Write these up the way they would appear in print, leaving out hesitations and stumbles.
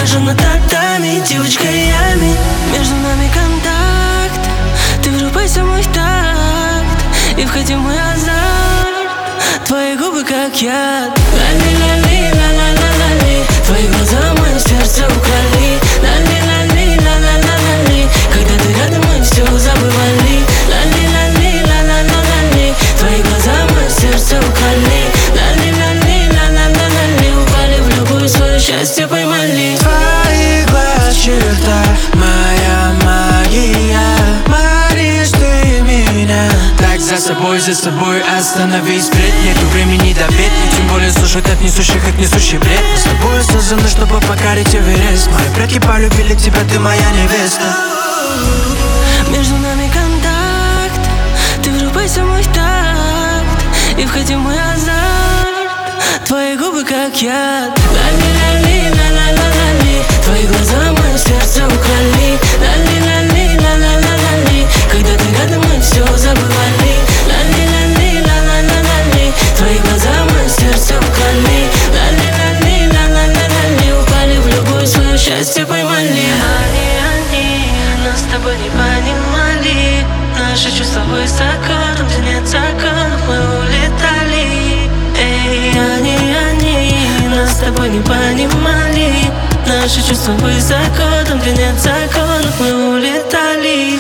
пляжа на татами, девочка и ями. Между нами контакт, ты врубайся в мой такт и входи в мой азарт. Твои губы как яд. Лали-лали, ла-ла-ла-ла-ли. Твои глаза мое сердце украли. Лали-лали, ла-ла-ла-ла-ли. Когда ты рядом, мы все забывали. Лали-лали, ла-ла-ла-ла-ли. Твои глаза мое сердце украли. Лали-лали, ла-ла-ла-ла-ли. Упали в любую свое счастье, поймали. Твои глаз черта, моя магия. Манишь ты меня. Так за собой остановись, впредь. Нету времени до петли, тем более слушать от несущих, как несущий бред. Мы с тобой созданы, чтобы покорить Эверест. Мои предки полюбили тебя, ты моя невеста. Между нами контакт, ты врубайся в мой такт и входи в мой азарт. Твои губы как яд. Лали-лали, ла-ла-ла-ла-ли. Твои глаза мое сердце украли. Лали-лали, ла-ла-ла-ла-ли. Когда ты рядом, мы все забывали. Лали-лали, ла-ла-ла-ла-ли. Твои глаза мое сердце украли. Лали-лали, ла-ла-ла-ла-ли. Упали в любое свое счастье, поймали. Они нас с тобой не понимали. Наши чувства высоко, там где нет законов, мы улетали. Эй, они нас с тобой не понимали. Наши чувства высоко, там где нет законов, мы улетали.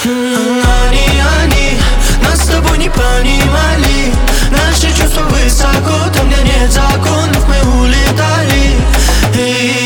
Они нас с тобой не понимали. Наши чувства высоко, там где нет законов, мы улетали.